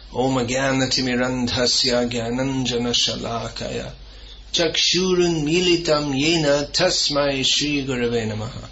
Om Jnanatimirandhasya Jnananjana Shalakaya Chakshurun Militam Yena Tasmai Shri Gurave Namaha.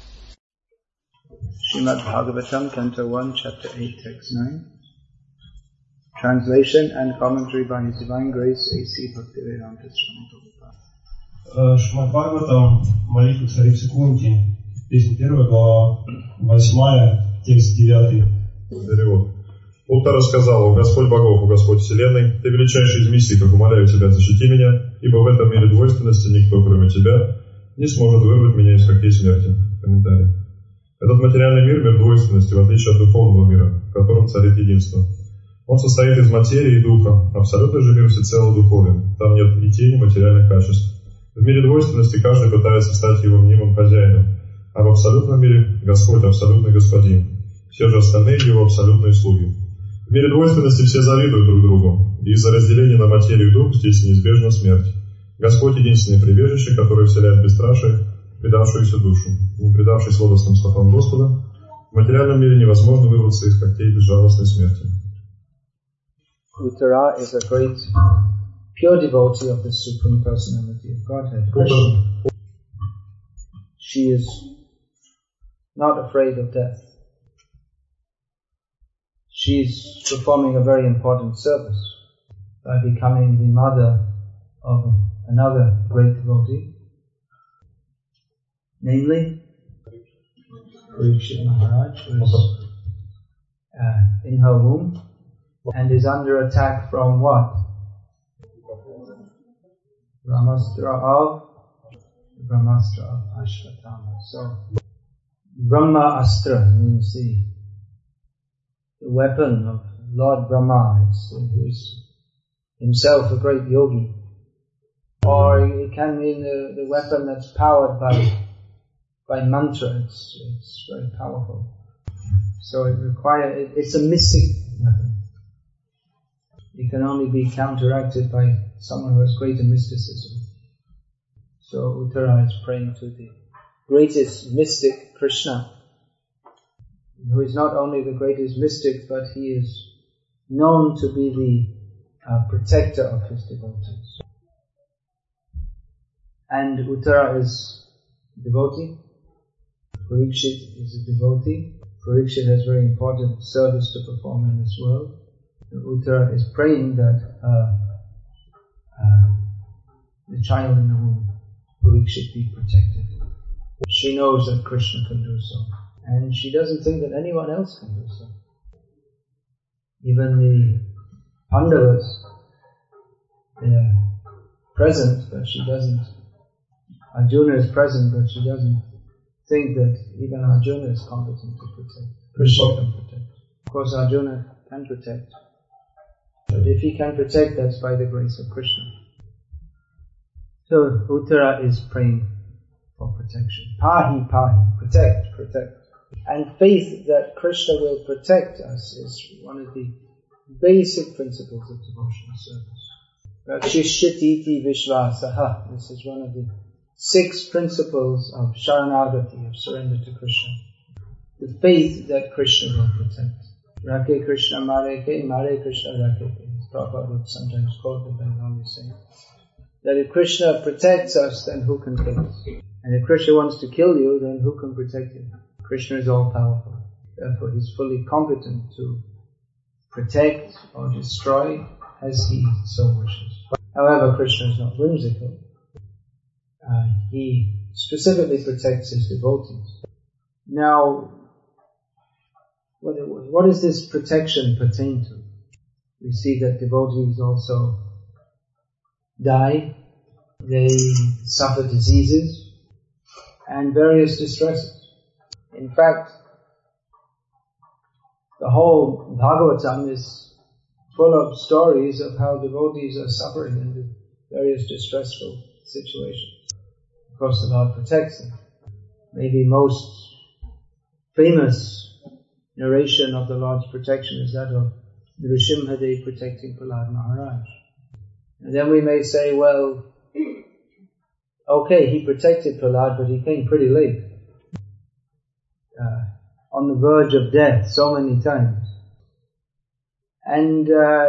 Srimad Bhagavatam, Canto 1, Chapter 8, Text 9. Translation and commentary by His Divine Grace A.C. Bhaktivedanta Swami Prabhupada. Шримад Бхагаватам, молитва царицы Кунти, песня 1, глава 8, текст 9. Перевод. Уттара сказала: «О Господь богов, о Господь вселенной, Ты величайший из мистиков, умоляю Тебя, защити меня, ибо в этом мире двойственности никто, кроме Тебя, не сможет вырвать меня из когтей смерти». Комментарий. Этот материальный мир — мир двойственности, в отличие от духовного мира, в котором царит единство. Он состоит из материи и духа, абсолютный же мир всецело духовен, там нет и тени материальных качеств. В мире двойственности каждый пытается стать его мнимым хозяином, а в абсолютном мире Господь — абсолютный господин, все же остальные его абсолютные слуги. В мире двойственности все завидуют друг другу, и из-за разделения на материю и дух здесь неизбежна смерть. Господь — единственное прибежище, которое вселяет бесстрашие в предавшуюся душу. Не предавшись лотосным стопам Господа, в материальном мире невозможно вырваться из когтей безжалостной смерти. Uttara is a great, pure devotee of the Supreme Personality of Godhead, Krishna. She is not afraid of death. She is performing a very important service by becoming the mother of another great devotee, namely Parikshit Maharaj, who is in her womb and is under attack from what? Brahmastra of Ashwatthama. So, Brahma Astra means the weapon of Lord Brahma, who is himself a great yogi. Or it can mean the weapon that's powered by mantra. It's very powerful. So it's a mystic weapon. It can only be counteracted by someone who has greater mysticism. So Uttara is praying to the greatest mystic, Krishna, who is not only the greatest mystic, but he is known to be the protector of his devotees. And Uttara is a devotee. Parikshit is a devotee. Parikshit has very important service to perform in this world. Uttara is praying that the child in the womb, Parikshit, be protected. She knows that Krishna can do so. And she doesn't think that anyone else can do so. Even the Pandavas, they are present, but she doesn't. Arjuna is present, but she doesn't think that even Arjuna is competent to protect. Krishna can protect. Of course, Arjuna can protect. But if he can protect, that's by the grace of Krishna. So Uttara is praying for protection. Pahi, pahi, protect, protect. And faith that Krishna will protect us is one of the basic principles of devotional service. Rakshishati Vishvasaha. This is one of the 6 principles of Sharanagati, of surrender to Krishna. The faith that Krishna will protect. Rakhe Krishna Mareke, Mare Krishna Rakhe. Prabhupada would sometimes quote the Bengali saying that if Krishna protects us, then who can kill us? And if Krishna wants to kill you, then who can protect you? Krishna is all powerful. Therefore, he's fully competent to protect or destroy as he so wishes. However, Krishna is not whimsical. He specifically protects his devotees. Now, what does this protection pertain to? We see that devotees also die, they suffer diseases and various distresses. In fact, the whole Bhagavatam is full of stories of how devotees are suffering in various distressful situations. Of course, the Lord protects them. Maybe most famous narration of the Lord's protection is that of Nrsimhadev protecting Prahlad Maharaj. And then we may say, well, okay, he protected Prahlad, but he came pretty late. On the verge of death so many times. And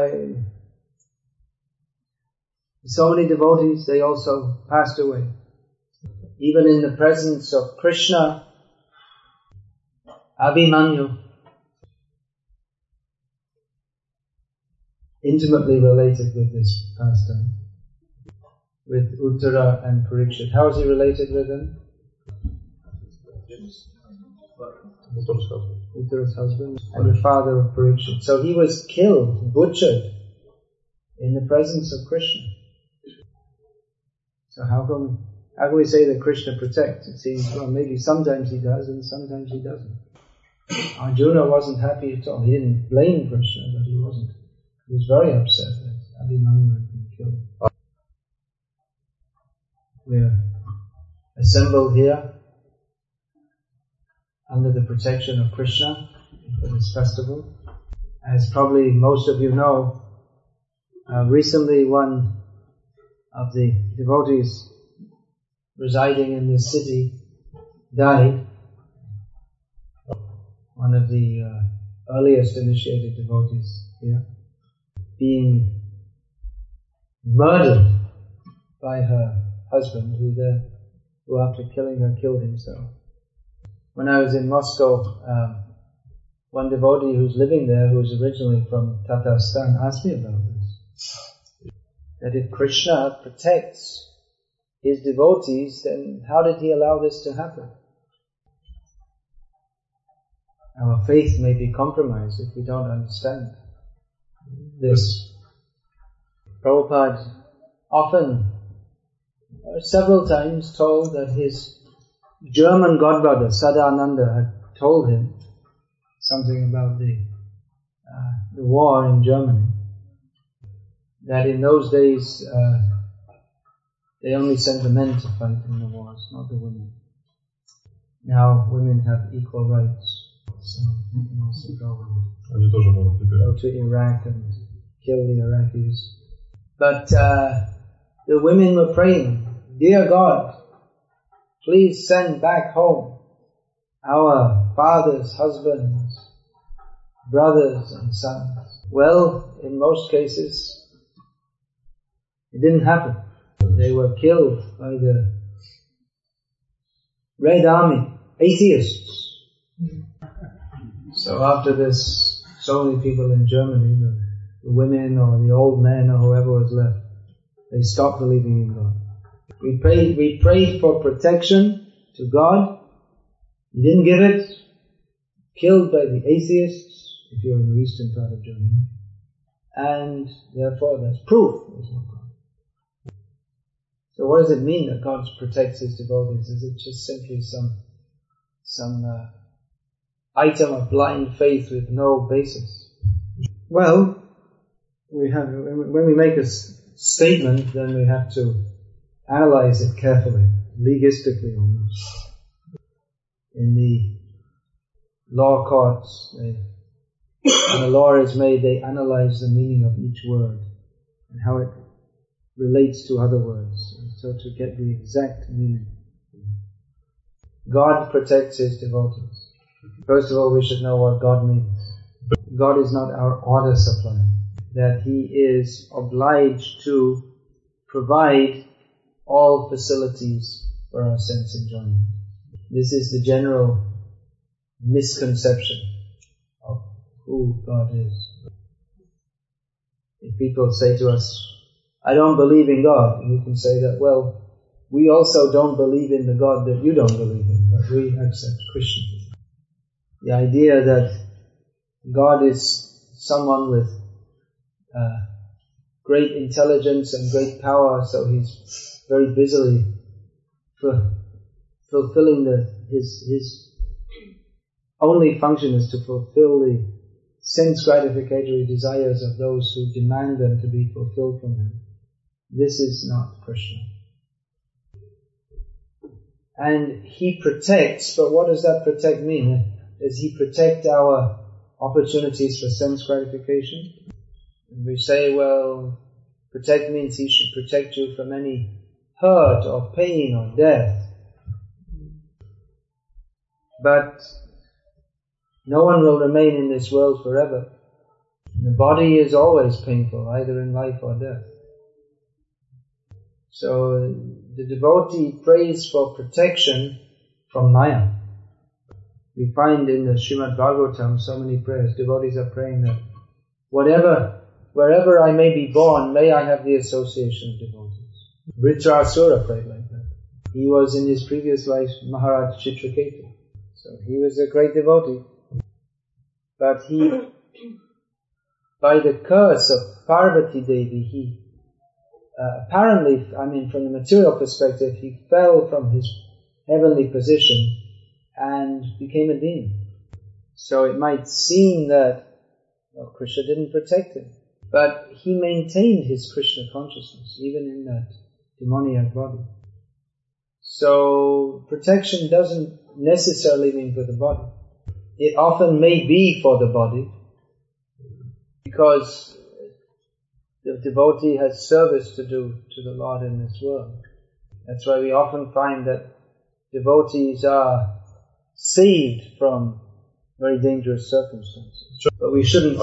so many devotees, they also passed away. Even in the presence of Krishna, Abhimanyu, intimately related with this pastime, with Uttara and Parikshit. How is he related with them? Uttara's husband and the father of Parikshit. So he was killed, butchered, in the presence of Krishna. So how can we say that Krishna protects? It seems, well, maybe sometimes he does and sometimes he doesn't. Arjuna wasn't happy at all. He didn't blame Krishna, but he wasn't. He was very upset that Abhimanyu had been killed. We're assembled here under the protection of Krishna for this festival. As probably most of you know, recently one of the devotees residing in this city died. One of the earliest initiated devotees here, being murdered by her husband, who after killing her killed himself. When I was in Moscow, one devotee who's living there, who's originally from Tatarstan, asked me about this. That if Krishna protects his devotees, then how did he allow this to happen? Our faith may be compromised if we don't understand this. Prabhupada often, several times, told that his German godbrother Sadananda had told him something about the war in Germany. That in those days they only sent the men to fight in the wars, not the women. Now women have equal rights, so they can also go to Iraq and kill the Iraqis. But the women were praying, "Dear God, please send back home our fathers, husbands, brothers and sons." Well, in most cases, it didn't happen. They were killed by the Red Army, atheists. So after this, so many people in Germany, the women or the old men or whoever was left, they stopped believing in God. We prayed for protection to God. He didn't give it. Killed by the atheists, if you're in the eastern part of Germany. And therefore that's proof there's no God. So what does it mean that God protects His devotees? Is it just simply some item of blind faith with no basis? Well, when we make a statement, then we have to analyze it carefully, legistically almost. In the law courts, when a law is made, they analyze the meaning of each word and how it relates to other words, so to get the exact meaning. God protects His devotees. First of all, we should know what God means. God is not our order supplier, that He is obliged to provide all facilities for our sense enjoyment. This is the general misconception of who God is. If people say to us, "I don't believe in God," and we can say that, well, we also don't believe in the God that you don't believe in, but we accept Krishna. The idea that God is someone with great intelligence and great power, so He's very busily fulfilling His only function is to fulfill the sense gratificatory desires of those who demand them to be fulfilled from Him. This is not Krishna. And He protects, but what does that protect mean? Does He protect our opportunities for sense gratification? And we say, well, protect means He should protect you from any hurt or pain or death. But no one will remain in this world forever. The body is always painful, either in life or death. So the devotee prays for protection from Maya. We find in the Srimad Bhagavatam so many prayers. Devotees are praying that wherever I may be born, may I have the association of devotees. Vritrasura prayed like that. He was in his previous life Maharaj Chitraketu. So he was a great devotee. But he, by the curse of Parvati Devi, he apparently, from the material perspective, he fell from his heavenly position and became a demon. So it might seem that Krishna didn't protect him, but he maintained his Krishna consciousness even in that demoniac body. So protection doesn't necessarily mean for the body. It often may be for the body because the devotee has service to do to the Lord in this world. That's why we often find that devotees are saved from very dangerous circumstances. But we shouldn't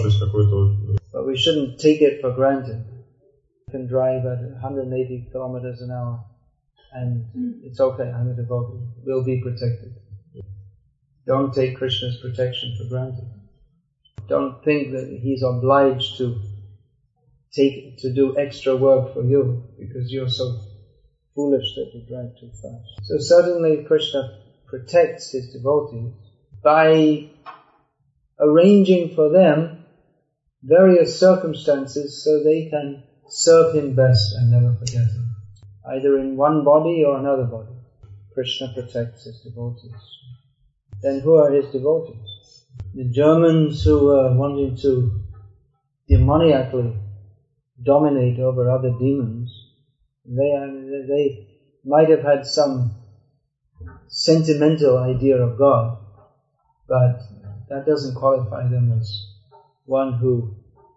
take it for granted. You can drive at 180 kilometers an hour and it's okay, I'm a devotee. We'll be protected. Don't take Krishna's protection for granted. Don't think that he's obliged to do extra work for you because you're so foolish that you drive too fast. So certainly Krishna protects his devotees by arranging for them various circumstances so they can serve him best and never forget him. Either in one body or another body, Krishna protects his devotees. Then who are his devotees? The Germans who were wanting to demoniacally dominate over other demons, they might have had some sentimental idea of God, but that doesn't qualify them as one who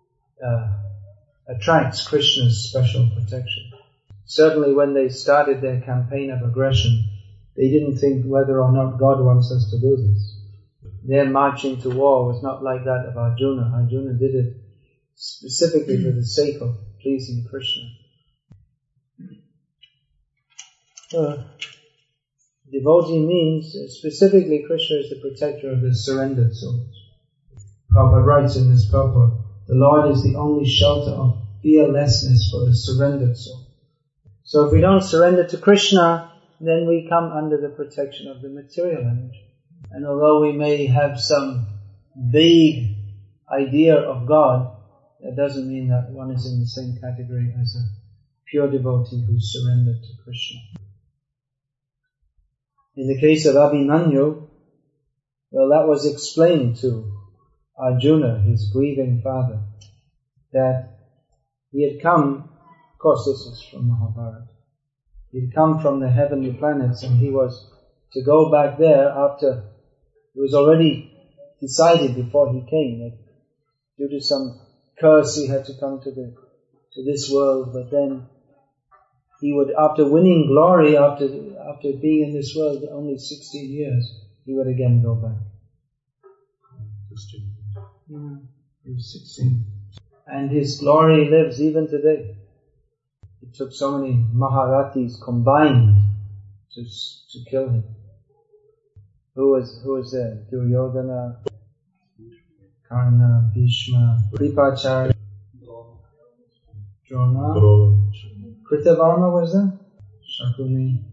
attracts Krishna's special protection. Certainly when they started their campaign of aggression, they didn't think whether or not God wants us to do this. Their marching to war was not like that of Arjuna. Arjuna did it specifically for the sake of pleasing Krishna. Devotee means, specifically Krishna is the protector of the surrendered souls. Prabhupada writes in this purport, the Lord is the only shelter of fearlessness for the surrendered soul. So if we don't surrender to Krishna, then we come under the protection of the material energy. And although we may have some vague idea of God, that doesn't mean that one is in the same category as a pure devotee who surrendered to Krishna. In the case of Abhimanyu, well, that was explained to Arjuna, his grieving father, that he had come, of course this is from Mahabharata, he had come from the heavenly planets and he was to go back there after it was already decided before he came that due to some curse he had to come to this world, but then he would, after winning glory, after being in this world only 16 years, he would again go back. 16. Yeah, he was 16. And his glory lives even today. It took so many Maharathis combined to kill him. Who was there? Duryodhana, Karna, Bhishma, Kripacharya, Drona, Kritavarma was there? Shakuni.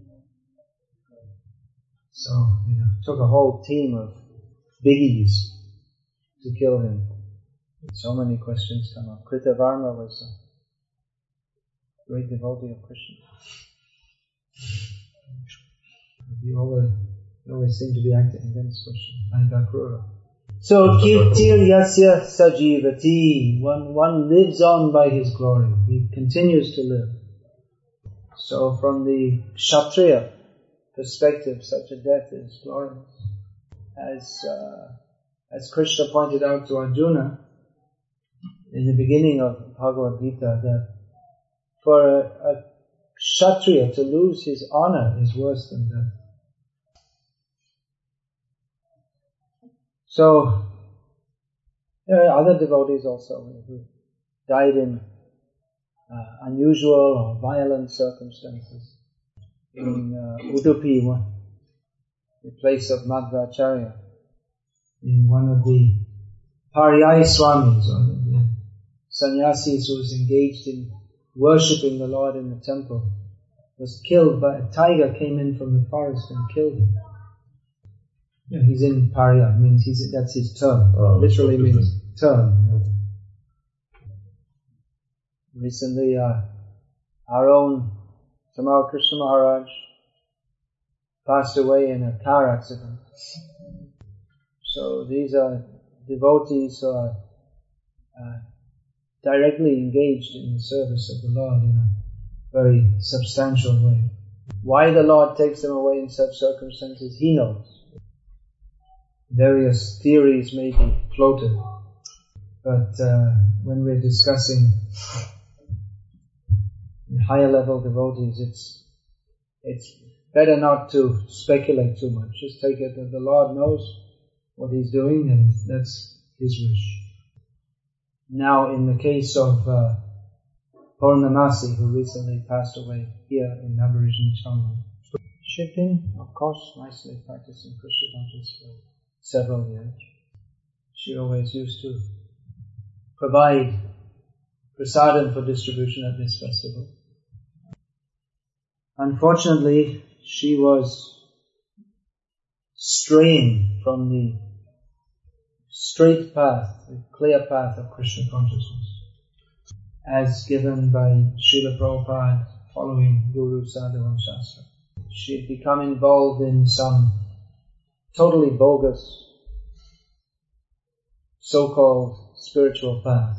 So, it took a whole team of biggies to kill him. So many questions come up. Kritavarma was a great devotee of Krishna. You always seem to be acting against Krishna, like Akrura. So, kirtir yasya sajivati, one lives on by his glory. He continues to live. So from the Kshatriya perspective, such a death is glorious. As Krishna pointed out to Arjuna in the beginning of Bhagavad Gita, that for a Kshatriya to lose his honor is worse than death. So, There are other devotees also who died in unusual or violent circumstances. In Udupi, the place of Madhvacharya, one of the Pariyai Swamis, or the sannyasis who was engaged in worshipping the Lord in the temple, was killed by a tiger came in from the forest and killed him. Yeah, he's in Pariya, means that's his term. Literally means term. Recently, our own Tamal Krishna Maharaj passed away in a car accident. So these are devotees who are directly engaged in the service of the Lord in a very substantial way. Why the Lord takes them away in such circumstances, He knows. Various theories may be floated, but when we're discussing higher level devotees, it's better not to speculate too much. Just take it that the Lord knows what He's doing, and that's His wish. Now, in the case of Purnamasi, who recently passed away here in Aborigine Changma, Shipin, of course, nicely practicing Krishna consciousness for several years. She always used to provide prasadam for distribution at this festival. Unfortunately, she was straying from the straight path, the clear path of Krishna consciousness, as given by Srila Prabhupada following Guru, Sadhu and Shastra. She had become involved in some totally bogus so-called spiritual path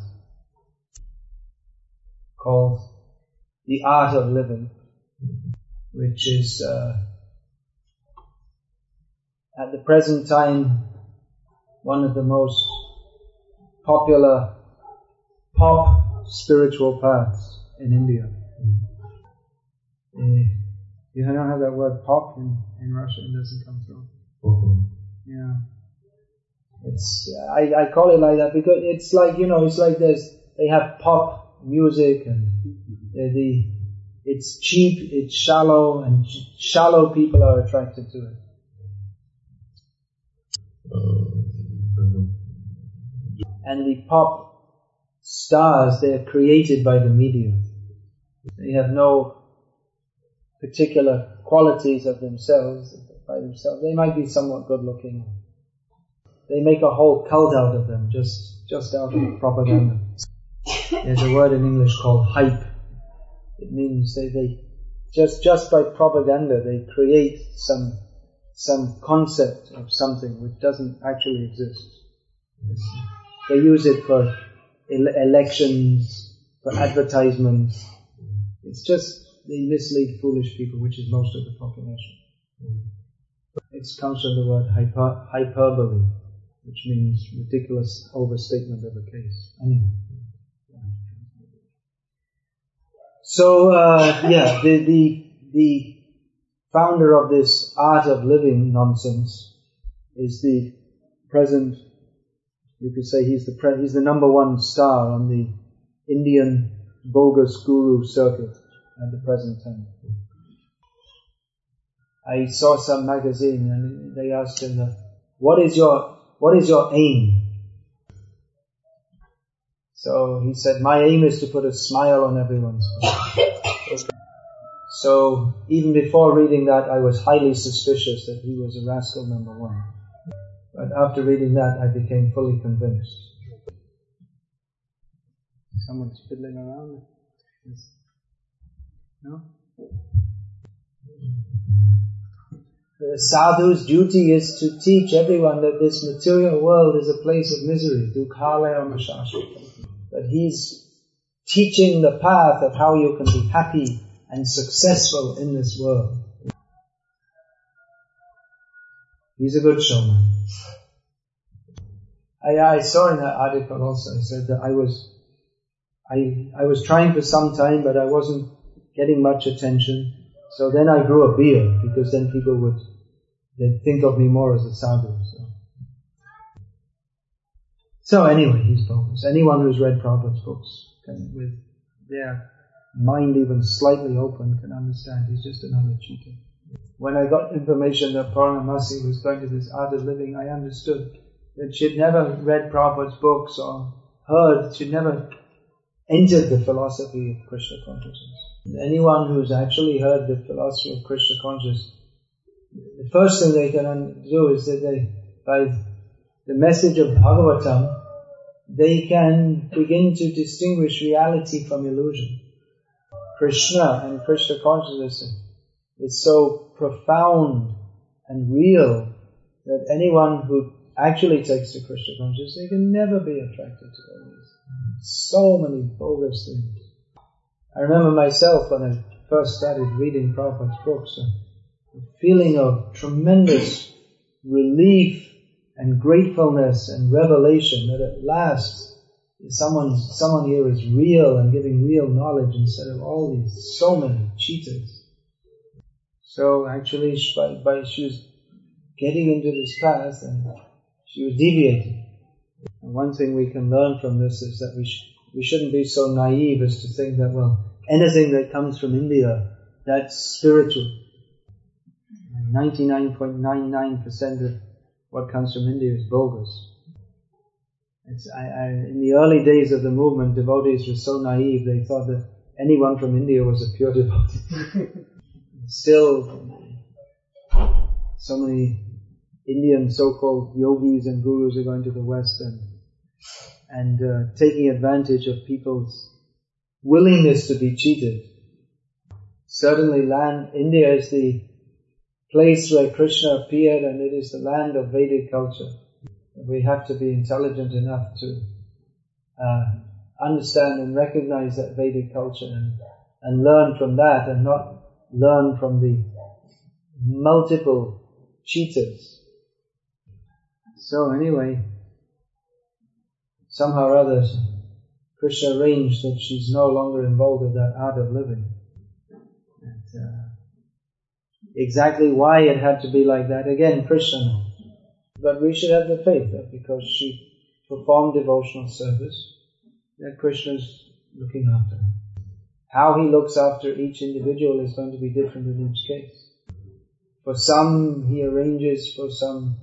called the art of living, which is at the present time one of the most popular pop spiritual paths in India. You don't have that word pop in Russian, it doesn't come through. Yeah. I call it like that because it's like, it's like they have pop music and it's cheap, it's shallow, and shallow people are attracted to it. And the pop stars, they're created by the media. They have no particular qualities of themselves, by themselves. They might be somewhat good looking. They make a whole cult out of them, just out of propaganda. There's a word in English called hype. It means they just by propaganda they create some concept of something which doesn't actually exist. They use it for elections, for advertisements. It's just they mislead foolish people, which is most of the population. It comes from the word hyperbole, which means ridiculous overstatement of a case. Anyway. So, the founder of this art of living nonsense is the present, you could say he's the number one star on the Indian bogus guru circuit at the present time. I saw some magazine and they asked him, what is your aim? So he said, my aim is to put a smile on everyone's face. So even before reading that, I was highly suspicious that he was a rascal number one. But after reading that, I became fully convinced. Someone's fiddling around? No? The sadhu's duty is to teach everyone that this material world is a place of misery. That he's teaching the path of how you can be happy and successful in this world. He's a good showman. I saw in that article also, he said that I was trying for some time, but I wasn't getting much attention. So then I grew a beard, because then people they'd think of me more as a sadhu. So. So anyway, he's bogus. Anyone who's read Prabhupada's books can, with their mind even slightly open, can understand he's just another cheater. When I got information that Purnamasi was going to this Art of Living, I understood that she'd never read Prabhupada's books or heard, she'd never entered the philosophy of Krishna consciousness. Anyone who's actually heard the philosophy of Krishna consciousness, the first thing they can do is that they, by the message of Bhagavatam, they can begin to distinguish reality from illusion. Krishna and Krishna consciousness is so profound and real that anyone who actually takes to Krishna consciousness, they can never be attracted to all these. So many bogus things. I remember myself when I first started reading Prabhupada's books, a feeling of tremendous relief and gratefulness and revelation that at last someone here is real and giving real knowledge instead of all these so many cheaters. So actually, she was getting into this path and she was deviating. And one thing we can learn from this is that we shouldn't be so naive as to think that, well, anything that comes from India, that's spiritual. 99.99% of what comes from India is bogus. In the early days of the movement, devotees were so naive, they thought that anyone from India was a pure devotee. Still, so many Indian so-called yogis and gurus are going to the West and taking advantage of people's willingness to be cheated. Certainly India is the place where Krishna appeared, and it is the land of Vedic culture. We have to be intelligent enough to understand and recognize that Vedic culture and learn from that, and not learn from the multiple cheaters. So anyway, somehow or other, Krishna arranged that she's no longer involved with that art of living. And exactly why it had to be like that, again, Krishna knows. But we should have the faith that because she performed devotional service, that Krishna is looking after her. How he looks after each individual is going to be different in each case. For some, he arranges for some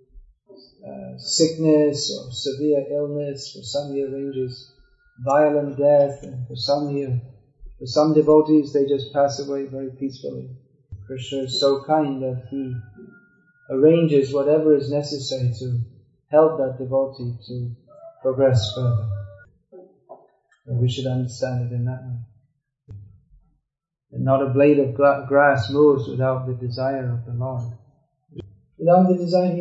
sickness or severe illness. For some, he arranges violent death. And for some devotees, they just pass away very peacefully. Krishna is so kind that he arranges whatever is necessary to help that devotee to progress further. And we should understand it in that way. And not a blade of grass moves without the desire of the Lord. Without the desire,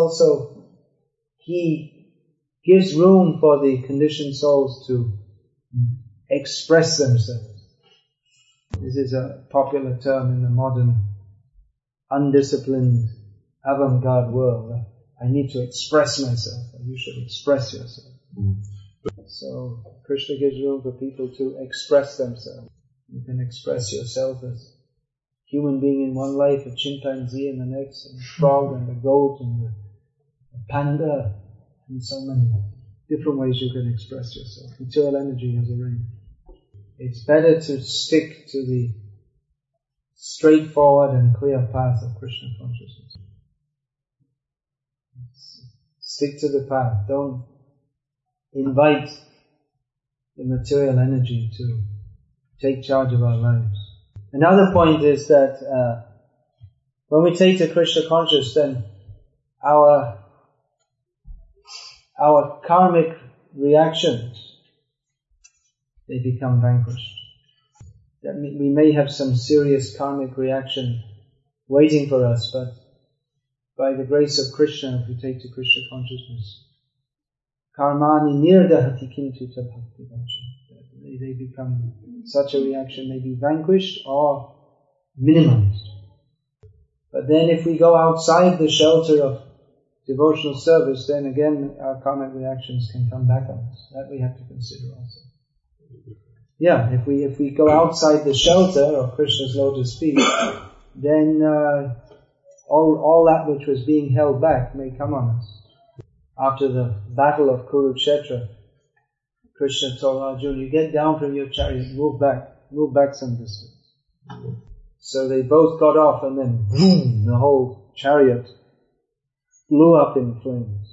He gives room for the conditioned souls to express themselves. This is a popular term in the modern, undisciplined, avant-garde world. I need to express myself, and you should express yourself. So Krishna gives room for people to express themselves. You can express yourself as human being in one life, a chimpanzee in the next, and a frog and a goat and a panda, and so many different ways you can express yourself. Material energy has a range. It's better to stick to the straightforward and clear path of Krishna consciousness. Stick to the path. Don't invite the material energy to take charge of our lives. Another point is that when we take to Krishna consciousness, then our karmic reactions, they become vanquished. That we may have some serious karmic reaction waiting for us, but by the grace of Krishna, if we take to Krishna consciousness, karmani nirdahati kintu bhakti vacha. They become, such a reaction may be vanquished or minimized. But then if we go outside the shelter of devotional service, then again our karmic reactions can come back on us. That we have to consider also. Yeah, if we go outside the shelter of Krishna's lotus feet, then all that which was being held back may come on us. After the battle of Kurukshetra, Krishna told Arjuna, you get down from your chariot, move back some distance. So they both got off, and then boom, the whole chariot blew up in flames.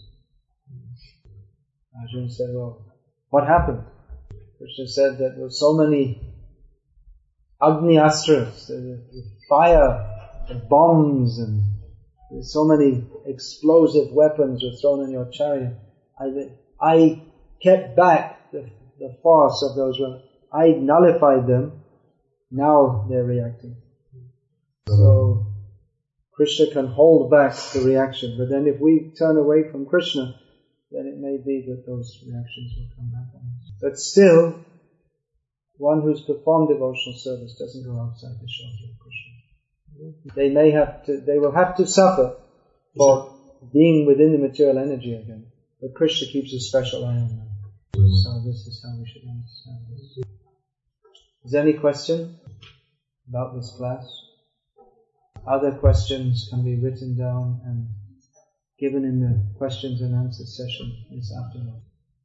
Arjuna said, well, what happened? Krishna said that there were so many Agni Astras, the fire, the bombs, and so many explosive weapons were thrown in your chariot. I kept back the force of those weapons. I nullified them. Now they're reacting. So Krishna can hold back the reaction, but then if we turn away from Krishna, then it may be that those reactions will come back on us. But still, one who's performed devotional service doesn't go outside the shelter of Krishna. They will have to suffer for being within the material energy again. But Krishna keeps a special eye on them. So this is how we should understand this. Is there any question about this class? Other questions can be written down and given in the questions and answers session this afternoon.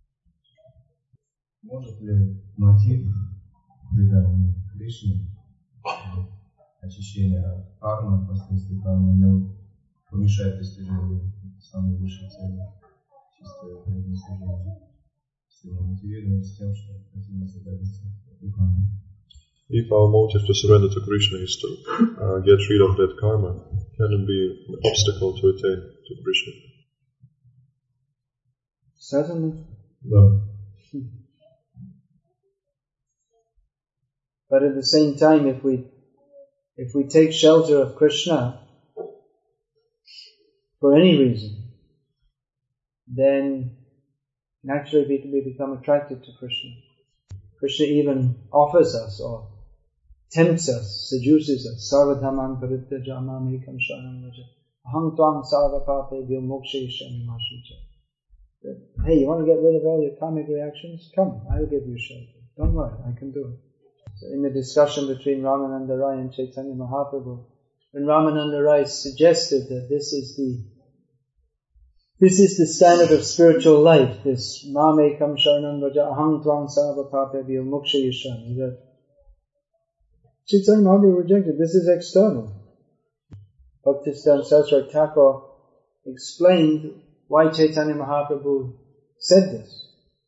Может ли мотив предания Кришне, очищение от кармы, последствий кармы, помешать достижению самой высшей цели, чистое служение? Если мы мотивированы с тем, что хотим освободиться от кармы. If our motive to surrender to Krishna is to get rid of that karma, can it be an obstacle to attain to Krishna? Certainly. No. But at the same time, if we take shelter of Krishna for any reason, then naturally we become attracted to Krishna. Krishna even offers us or tempts us, seduces us. Sarvadhaman parityaja amamekam sharanam vraja. Aham tvam sarvapapebhyo mokshayishyami ma shucha. Hey, you want to get rid of all your karmic reactions? Come, I'll give you shelter. Don't worry, I can do it. So in the discussion between Ramananda Rai and Chaitanya Mahaprabhu, when Ramananda Rai suggested that this is the standard of spiritual life, this mamekam sharanam vraja aham tvam sarvapapebhyo mokshayishyami, that Chaitanya Mahaprabhu rejected. This is external. Bhaktisiddhanta Saraswati Thakur explained why Chaitanya Mahaprabhu said this.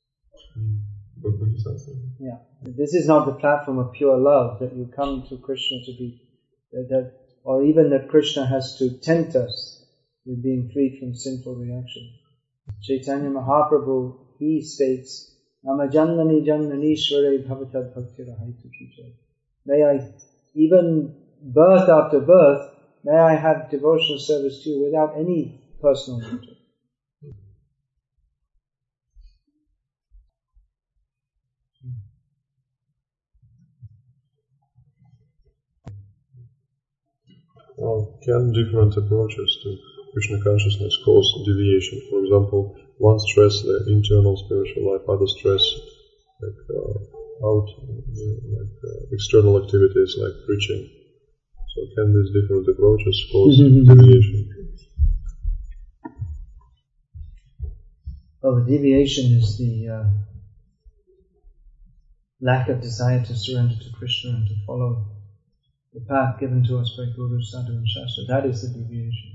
Yeah, this is not the platform of pure love that you come to Krishna to be, or even that Krishna has to tempt us with being freed from sinful reaction. Chaitanya Mahaprabhu, he states, "Nama jannani jannanishvare bhavatad bhaktirahaitu kichai." May I, even birth after birth, may I have devotional service to you without any personal motive. Well, can different approaches to Krishna consciousness cause deviation? For example, one stress the internal spiritual life, other stress external activities like preaching. So can these different approaches cause deviation? Well, the deviation is the lack of desire to surrender to Krishna and to follow the path given to us by Guru, Sadhu and Shastra. That is the deviation.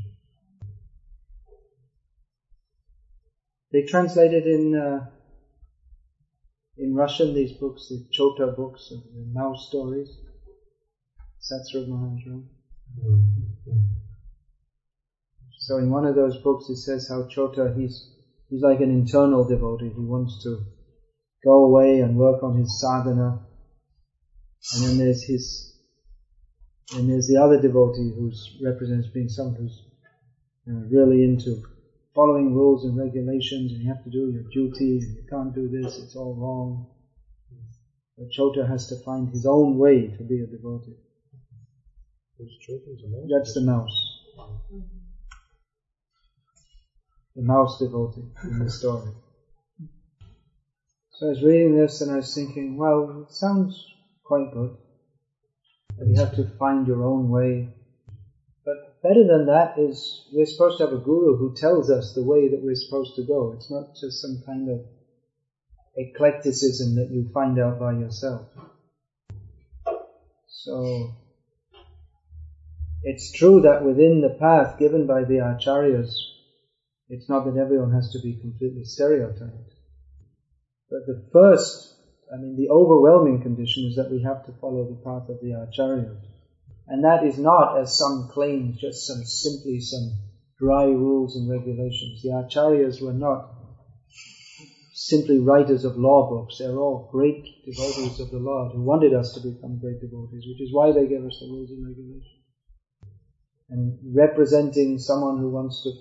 They translated in Russian these books, the Chota books, the mouse stories, Satsrup Maharaj. So in one of those books it says how Chota, he's like an internal devotee. He wants to go away and work on his sadhana. And then there's the other devotee who represents being someone who's really into following rules and regulations, and you have to do your duty, and you can't do this, it's all wrong. But Chota has to find his own way to be a devotee. That's the mouse. The mouse devotee in the story. So I was reading this and I was thinking, well, it sounds quite good. That you have to find your own way. But better than that is we're supposed to have a guru who tells us the way that we're supposed to go. It's not just some kind of eclecticism that you find out by yourself. So, it's true that within the path given by the acharyas, it's not that everyone has to be completely stereotyped. But the overwhelming condition is that we have to follow the path of the acharyas. And that is not, as some claim, just some dry rules and regulations. The acharyas were not simply writers of law books. They're all great devotees of the Lord who wanted us to become great devotees, which is why they gave us the rules and regulations. And representing someone who wants to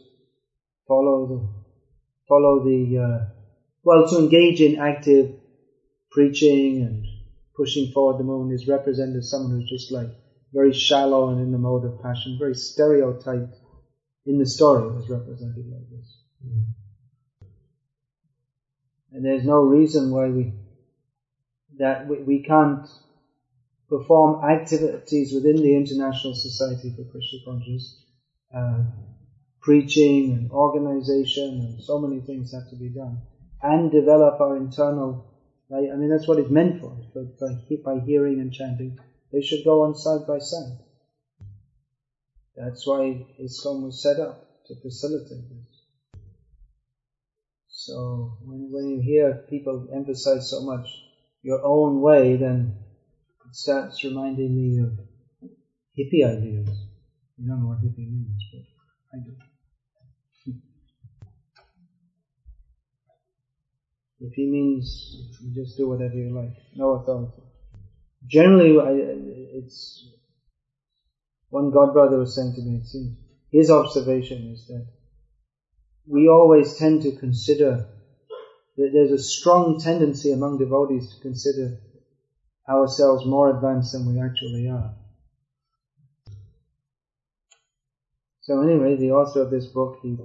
to engage in active preaching and pushing forward the movement is represented as someone who's just like very shallow and in the mode of passion, very stereotyped in the story was represented like this. And there's no reason why we can't perform activities within the International Society for Krishna Consciousness, preaching and organization and so many things have to be done, and develop our internal, that's what it's meant for, by hearing and chanting. They should go on side by side. That's why ISKCON was set up, to facilitate this. So when you hear people emphasize so much your own way, then it starts reminding me of hippie ideas. You don't know what hippie means, but I do. Hippie means you just do whatever you like, no authority. Generally, it's one godbrother was saying to me, it seems, his observation is that we always tend to consider that there's a strong tendency among devotees to consider ourselves more advanced than we actually are. So anyway, the author of this book, he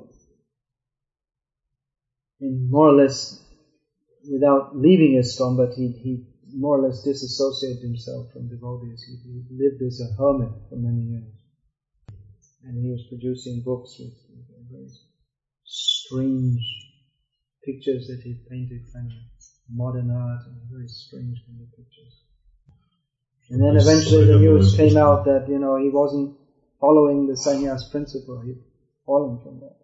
more or less, without leaving ISKCON, but he more or less disassociated himself from devotees. He lived as a hermit for many years. And he was producing books with very strange pictures that he painted, kind of modern art and very strange kind of pictures. And then eventually the news came out that, he wasn't following the sannyas principle. He'd fallen from that.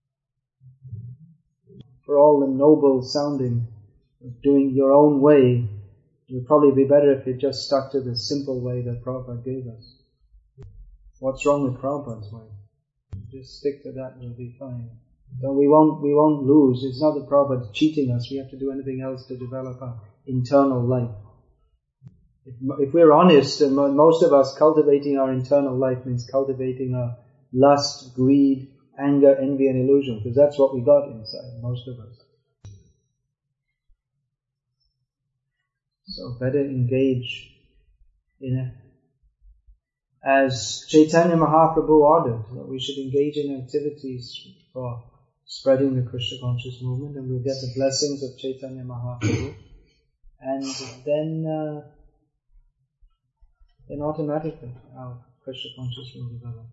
For all the noble sounding of doing your own way, it would probably be better if you just stuck to the simple way that Prabhupada gave us. What's wrong with Prabhupada's way? Just stick to that and we'll be fine. So we won't lose. It's not that Prabhupada's cheating us. We have to do anything else to develop our internal life. If we're honest, and most of us, cultivating our internal life means cultivating our lust, greed, anger, envy and illusion, because that's what we got inside, most of us. So better engage in it. As Chaitanya Mahaprabhu ordered, that we should engage in activities for spreading the Krishna conscious movement, and we'll get the blessings of Chaitanya Mahaprabhu, and then automatically our Krishna consciousness will develop.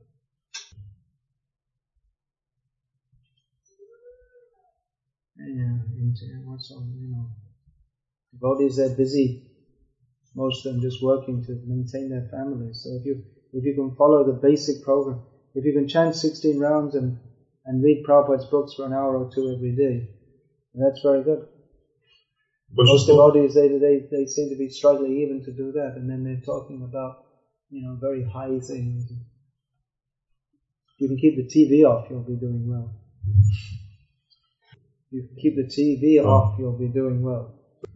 Devotees, they're busy, most of them just working to maintain their families. So if you can follow the basic program, if you can chant 16 rounds and read Prabhupada's books for an hour or two every day, that's very good. Most devotees, they seem to be struggling even to do that, and then they're talking about, very high things. If you can keep the TV off, you'll be doing well. If you can keep the TV off, you'll be doing well.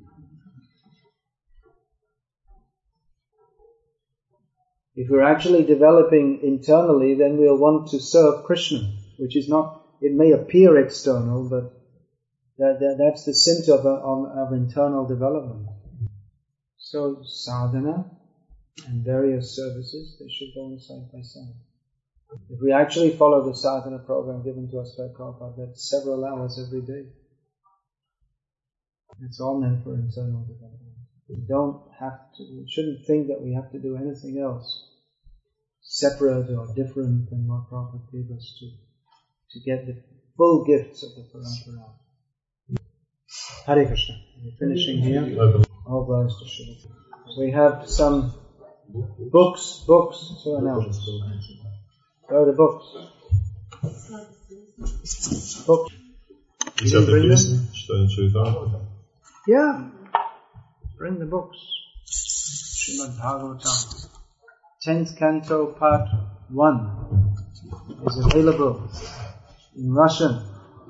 If we're actually developing internally, then we'll want to serve Krishna, which is not, it may appear external, but that's the symptom of internal development. So sadhana and various services, they should go on side by side. If we actually follow the sadhana program given to us by Prabhupada, that's several hours every day. It's all meant for internal development. We shouldn't think that we have to do anything else separate or different than what Prabhupada gave us to get the full gifts of the Parampara. Hare Krishna. We're finishing here. All glories to Srila. So we have some books to announce. Where are the books? Books. You didn't bring them? Yeah. Bring the books. Srimad Bhagavatam. 10th Canto Part 1 is available in Russian.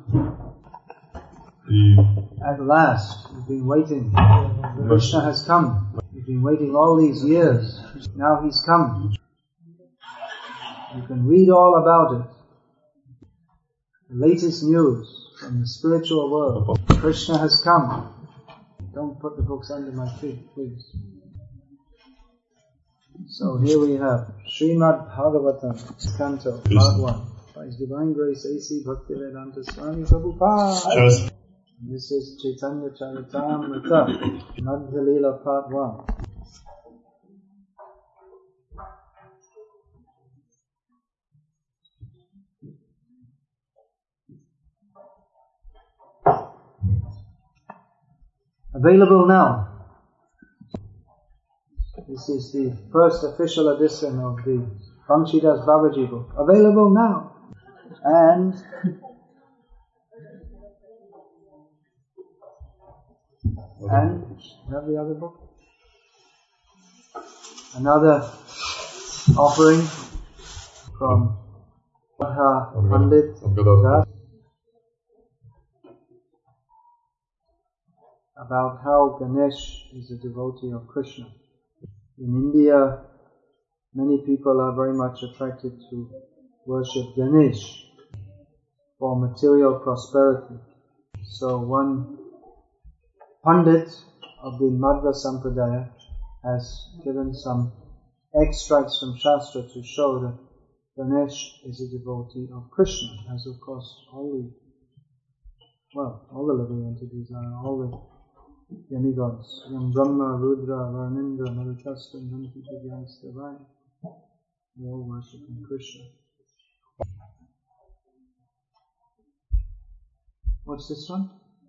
At last, we've been waiting. Krishna has come. We've been waiting all these years. Now He's come. You can read all about it. The latest news from the spiritual world. Krishna has come. Don't put the books under my feet, please. So here we have Srimad Bhagavatam, Canto, Part 1. By His Divine Grace A.C. Bhaktivedanta Swami Prabhupada. This is Chaitanya Charitamrita, Madhya Leela Part 1. Available now. This is the first official edition of the Bhangshidas Babaji book. Available now. And you have the other book? Another offering from Radha Pandit Das about how Ganesh is a devotee of Krishna. In India, many people are very much attracted to worship Ganesh for material prosperity. So one Pandit of the Madhva Sampradaya has given some extracts from Shastra to show that Ganesh is a devotee of Krishna, as of course all the living entities are, all the demigods, Yam Brahma, Rudra, Varnindra, Maruchastra, and Nandita, they all worship Krishna. What's this one?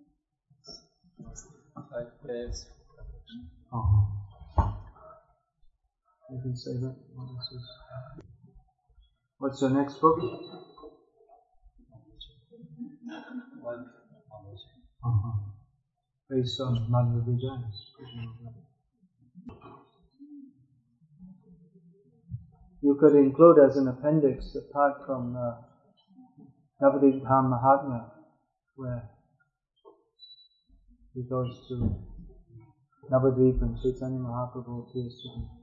You can say that. What's your next book? Based on Madhva Vijaya's. You could include as an appendix the part from Navadvip Dham Mahatmya, where he goes to Navadvip and Chaitanya Mahaprabhu appears to him.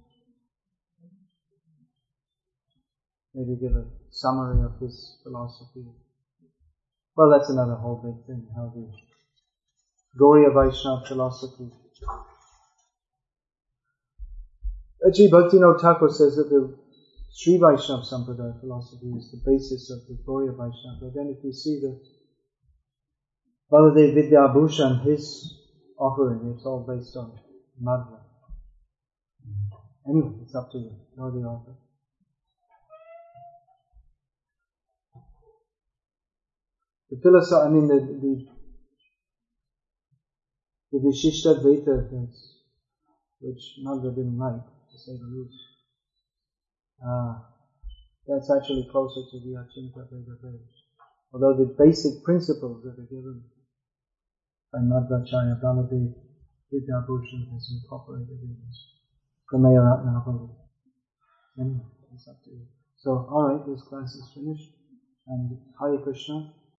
Maybe give a summary of his philosophy. Well, that's another whole big thing, how the Gauriya Vaishnava philosophy. Actually, Bhaktivinoda Thakur says that the Sri Vaishnava Sampradaya philosophy is the basis of the Gauriya Vaishnava. But then if you see that Baladev Vidyabhushan, his offering, it's all based on Madhva. Anyway, it's up to you. Know the author. The philosophy, the Vishishtadvaita things, which Madhva didn't like, to say the least. That's actually closer to the Achinta Veda Veda. Although the basic principles that are given by Madhvacharya Baladev Vidyabhushan has incorporated in this Prameya Ratnavali. Anyway, it's up to you. So, alright, this class is finished. And Hare Krishna.